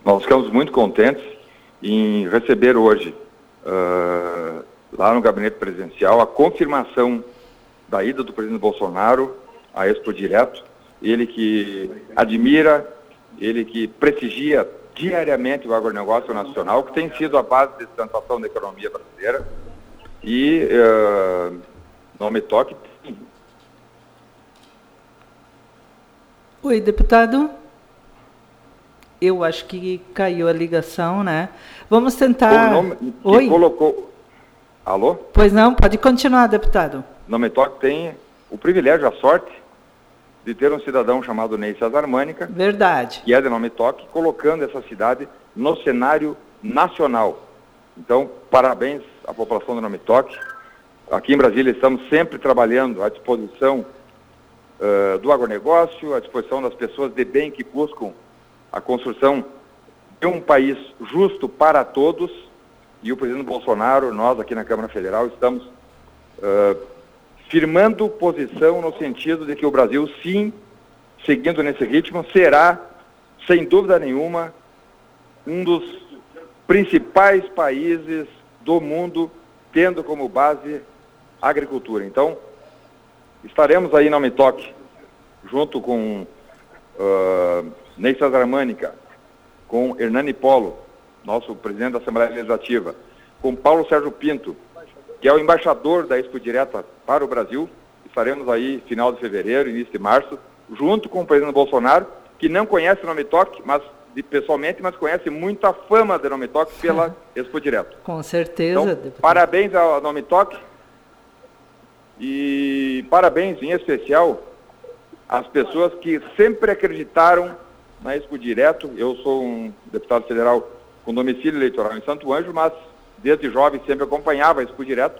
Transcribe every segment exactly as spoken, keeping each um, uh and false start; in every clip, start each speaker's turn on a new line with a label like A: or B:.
A: nós ficamos muito contentes em receber hoje, uh, lá no gabinete presidencial, a confirmação da ida do presidente Bolsonaro à Expo Direto, ele que admira, ele que prestigia diariamente o agronegócio nacional, que tem sido a base de sustentação da economia brasileira, e uh, não me toque.
B: Oi, deputado. Eu acho que caiu a ligação, né? Vamos tentar...
A: O nome que
B: Oi?
A: Colocou... Alô?
B: Pois não, pode continuar, deputado.
A: Não me toque tem o privilégio, a sorte, de ter um cidadão chamado Ney César Mânica,
B: verdade,
A: que é de Não Me Toque, colocando essa cidade no cenário nacional. Então, parabéns à população de Não Me Toque. Aqui em Brasília estamos sempre trabalhando à disposição uh, do agronegócio, à disposição das pessoas de bem que buscam a construção de um país justo para todos, e o presidente Bolsonaro, nós aqui na Câmara Federal, estamos uh, firmando posição no sentido de que o Brasil, sim, seguindo nesse ritmo, será, sem dúvida nenhuma, um dos principais países do mundo, tendo como base a agricultura. Então, estaremos aí na Não Me Toque, junto com uh, Ney César Mânica, com Hernani Polo, nosso presidente da Assembleia Legislativa, com Paulo Sérgio Pinto, que é o embaixador da Expo Direta para o Brasil. Estaremos aí final de fevereiro, início de março, junto com o presidente Bolsonaro, que não conhece o Não Me Toque, mas, de, pessoalmente, mas conhece muito a fama do Não Me Toque pela Expo Direto.
B: Com certeza.
A: Então, deputado, parabéns ao Não Me Toque e parabéns, em especial, às pessoas que sempre acreditaram na Expo Direto. Eu sou um deputado federal com domicílio eleitoral em Santo Ângelo, mas desde jovem sempre acompanhava a Expo Direto.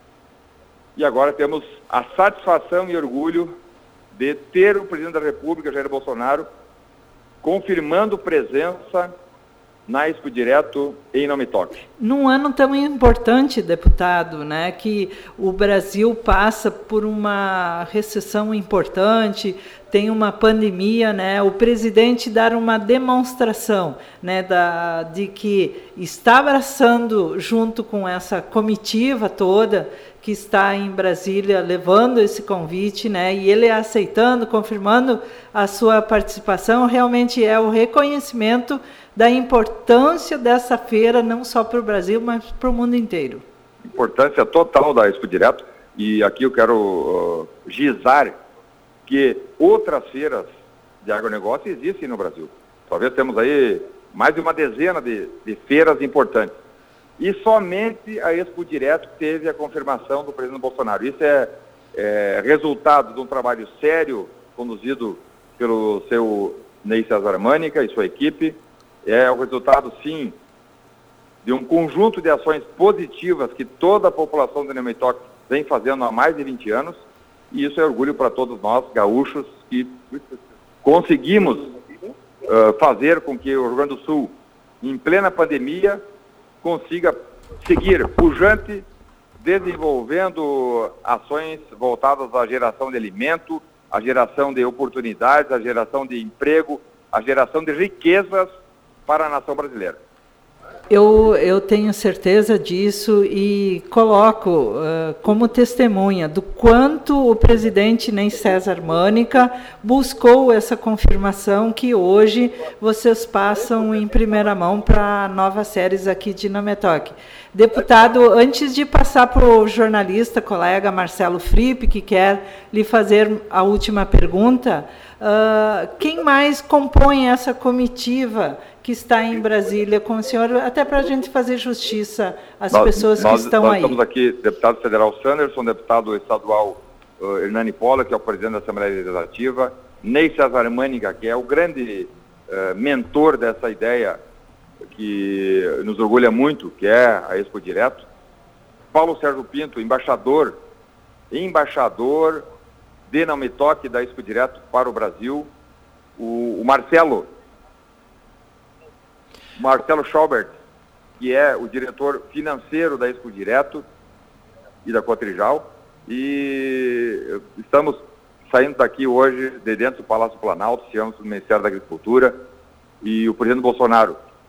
A: E agora temos a satisfação e orgulho de ter o presidente da República, Jair Bolsonaro, confirmando presença na Expo Direto em Não Me Toque.
B: Num ano tão importante, deputado, né, que o Brasil passa por uma recessão importante, tem uma pandemia, né, o presidente dar uma demonstração, né, da, de que está abraçando junto com essa comitiva toda que está em Brasília levando esse convite, né, e ele aceitando, confirmando a sua participação, realmente é o reconhecimento da importância dessa feira, não só para o Brasil, mas para o mundo inteiro.
A: Importância total da Expo Direto, e aqui eu quero uh, gizar que outras feiras de agronegócio existem no Brasil. Talvez temos aí mais de uma dezena de, de feiras importantes. E somente a Expo Direto teve a confirmação do presidente Bolsonaro. Isso é, é resultado de um trabalho sério conduzido pelo seu Ney César Mânica e sua equipe. É o resultado, sim, de um conjunto de ações positivas que toda a população de Não Me Toque vem fazendo há mais de vinte anos, e isso é orgulho para todos nós, gaúchos, que conseguimos uh, fazer com que o Rio Grande do Sul, em plena pandemia, consiga seguir pujante, desenvolvendo ações voltadas à geração de alimento, à geração de oportunidades, à geração de emprego, à geração de riquezas para a nação brasileira.
B: Eu, eu tenho certeza disso e coloco uh, como testemunha do quanto o presidente Ney César Mânica buscou essa confirmação que hoje vocês passam em primeira mão para novas séries aqui de Não Me Toque. Deputado, antes de passar para o jornalista, colega Marcelo Fripp, que quer lhe fazer a última pergunta, uh, quem mais compõe essa comitiva que está em Brasília com o senhor, até para a gente fazer justiça às nós, pessoas
A: nós,
B: que estão
A: nós
B: aí?
A: Nós estamos aqui, deputado federal Sanderson, deputado estadual uh, Hernani Polo, que é o presidente da Assembleia Legislativa, Ney César Mânica, que é o grande uh, mentor dessa ideia que nos orgulha muito, que é a Expo Direto, Paulo Sérgio Pinto, embaixador, embaixador de Não Me Toque da Expo Direto para o Brasil, o, o Marcelo, Marcelo Schaubert, que é o diretor financeiro da Expo Direto e da Cotrijal, e estamos saindo daqui hoje, de dentro do Palácio Planalto, estivemos no Ministério da Agricultura, e o presidente Bolsonaro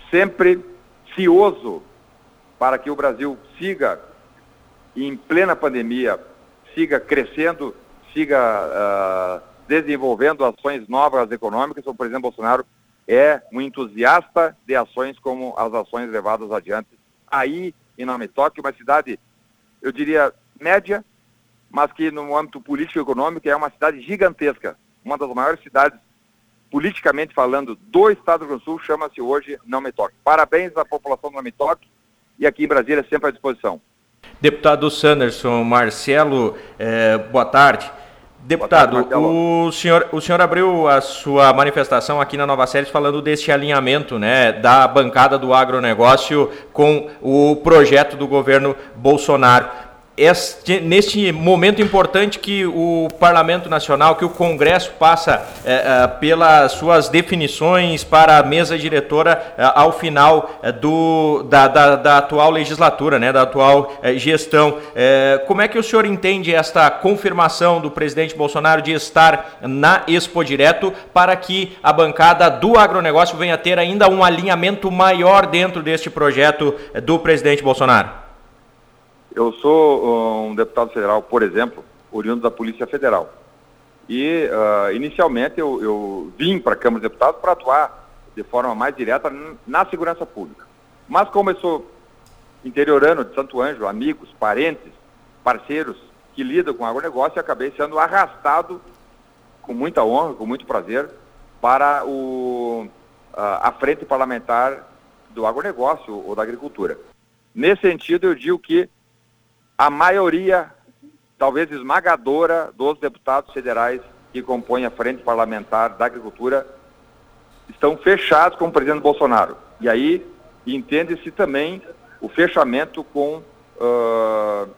A: sempre cioso para que o Brasil siga em plena pandemia, siga crescendo, siga uh, desenvolvendo ações novas econômicas. O presidente Bolsonaro é um entusiasta de ações como as ações levadas adiante aí em Nome Toque, uma cidade, eu diria, média, mas que no âmbito político e econômico é uma cidade gigantesca, uma das maiores cidades, politicamente falando, do estado do Rio Grande do Sul, chama-se hoje Nome Toque. Parabéns à população do Nome Toque e aqui em Brasília sempre à disposição.
C: Deputado Sanderson Marcelo, eh, boa tarde. Deputado, boa tarde, o, senhor, o senhor abriu a sua manifestação aqui na Nova Séries falando deste alinhamento, né, da bancada do agronegócio com o projeto do governo Bolsonaro. Este, neste momento importante que o Parlamento Nacional, que o Congresso passa é, é, pelas suas definições para a mesa diretora é, ao final é, do, da, da, da atual legislatura, né, da atual é, gestão. É, como é que o senhor entende esta confirmação do presidente Bolsonaro de estar na Expo Direto para que a bancada do agronegócio venha a ter ainda um alinhamento maior dentro deste projeto do presidente Bolsonaro?
A: Eu sou um deputado federal, por exemplo, oriundo da Polícia Federal. E, uh, inicialmente, eu, eu vim para a Câmara dos Deputados para atuar de forma mais direta na segurança pública. Mas como eu sou interiorano de Santo Ângelo, amigos, parentes, parceiros que lidam com o agronegócio, acabei sendo arrastado com muita honra, com muito prazer, para o, uh, a frente parlamentar do agronegócio ou da agricultura. Nesse sentido, eu digo que a maioria, talvez esmagadora, dos deputados federais que compõem a frente parlamentar da agricultura estão fechados com o presidente Bolsonaro. E aí entende-se também o fechamento com uh,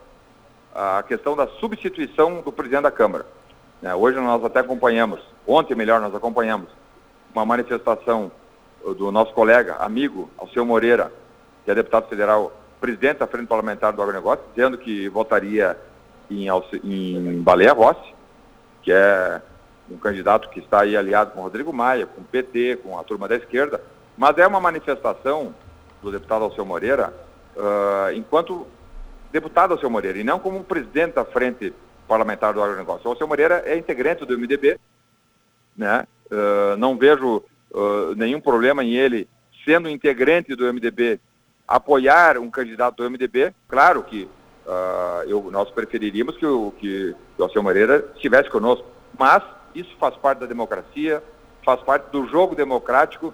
A: a questão da substituição do presidente da Câmara. Né, hoje nós até acompanhamos, ontem melhor nós acompanhamos, uma manifestação do nosso colega, amigo, Alceu Moreira, que é deputado federal, presidente da Frente Parlamentar do Agronegócio, dizendo que votaria em, em Baleia Rossi, que é um candidato que está aí aliado com o Rodrigo Maia, com o P T, com a turma da esquerda, mas é uma manifestação do deputado Alceu Moreira, uh, enquanto deputado Alceu Moreira, e não como presidente da Frente Parlamentar do Agronegócio. O Alceu Moreira é integrante do M D B, né? Uh, não vejo uh, nenhum problema em ele, sendo integrante do M D B, apoiar um candidato do M D B. Claro que uh, eu, nós preferiríamos que o, que o Alceu Moreira estivesse conosco, mas isso faz parte da democracia, faz parte do jogo democrático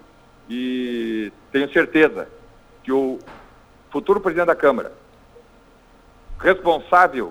A: e tenho certeza que o futuro presidente da Câmara, responsável,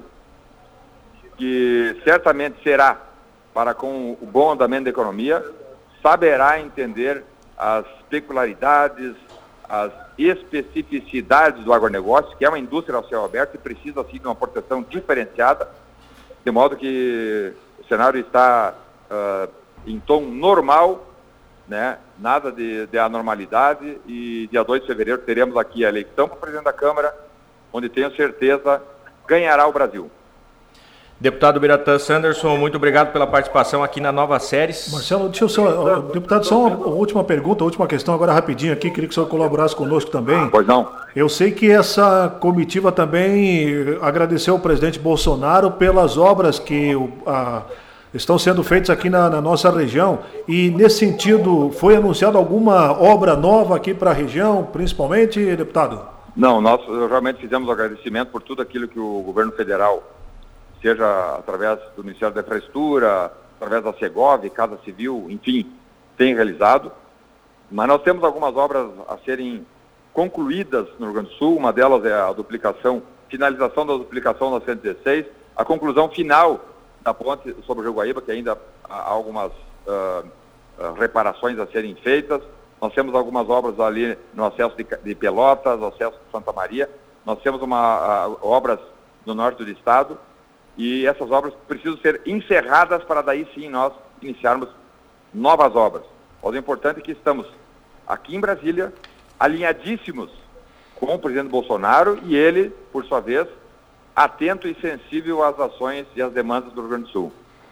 A: que certamente será para com o bom andamento da economia, saberá entender as peculiaridades, as especificidades do agronegócio, que é uma indústria ao céu aberto e precisa, assim, de uma proteção diferenciada, de modo que o cenário está uh, em tom normal, né? Nada de, de anormalidade, e dia dois de fevereiro teremos aqui a eleição para o presidente da Câmara, onde tenho certeza ganhará o Brasil.
C: Deputado Biratã Sanderson, muito obrigado pela participação aqui na Nova Séries.
D: Marcelo, deixa eu só, deputado, só uma última pergunta, última questão agora rapidinho aqui, queria que o senhor colaborasse conosco também.
A: Pois não.
D: Eu sei que essa comitiva também agradeceu ao presidente Bolsonaro pelas obras que a, estão sendo feitas aqui na, na nossa região, e nesse sentido, foi anunciada alguma obra nova aqui para a região, principalmente, deputado?
A: Não, nós realmente fizemos o agradecimento por tudo aquilo que o governo federal, seja através do Ministério da Infraestrutura, através da Segov, Casa Civil, enfim, tem realizado. Mas nós temos algumas obras a serem concluídas no Rio Grande do Sul. Uma delas é a duplicação, finalização da duplicação da cento e dezesseis, a conclusão final da ponte sobre o Rio Guaíba, que ainda há algumas uh, uh, reparações a serem feitas. Nós temos algumas obras ali no acesso de, de Pelotas, acesso de Santa Maria. Nós temos uma, uh, obras no norte do estado, e essas obras precisam ser encerradas para daí sim nós iniciarmos novas obras. O importante é que estamos aqui em Brasília, alinhadíssimos com o presidente Bolsonaro, e ele, por sua vez, atento e sensível às ações e às demandas do Rio Grande do Sul.